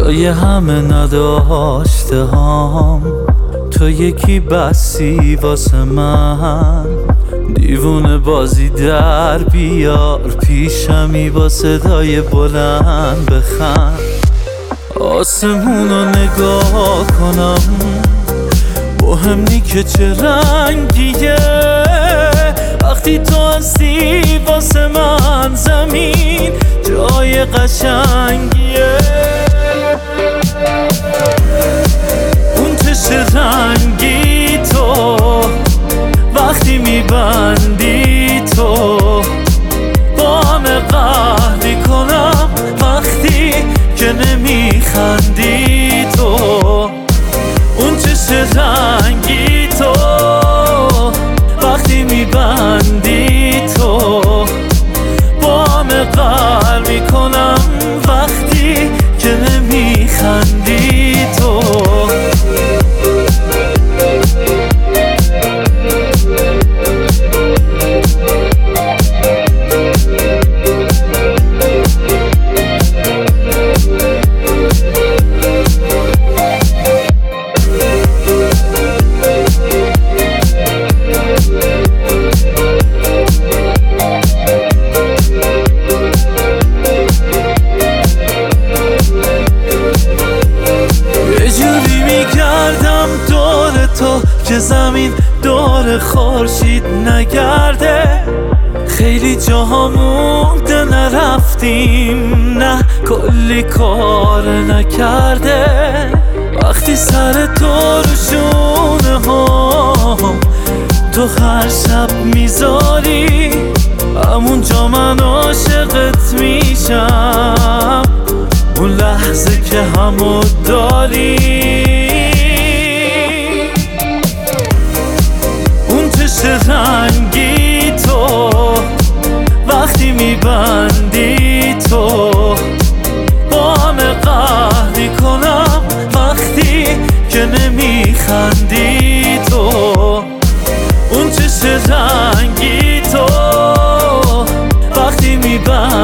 جای همه نداشته هام، تو یکی بسی واسه من. دیوونه بازی در بیار پیشمی با صدای بلند بخند. آسمونو نگاه کنم مهم نی که چه رنگیه، وقتی تو هستی واسه من زمین جای قشنگیه. اون چشم رنگی تو وقتی میبندی تو با همه قهر میکنم، وقتی که نمیخندی تو. اون چشم رنگی تو وقتی میبندی تو با همه قهر میکنم، وقتی که نمیخندی تو. که زمین دور خورشید نگرده، خیلی جاها مونده نرفتیم، نه کلی کار نکرده. وقتی سر تو رو شونه هم تو هر شب میذاری، همونجا من عاشقت میشم، اون لحظه که همو داری. رنگی تو وقتی میبندی تو با همه قهر میکنم، وقتی که نمیخندی تو. اون چشم رنگی تو وقتی میبندی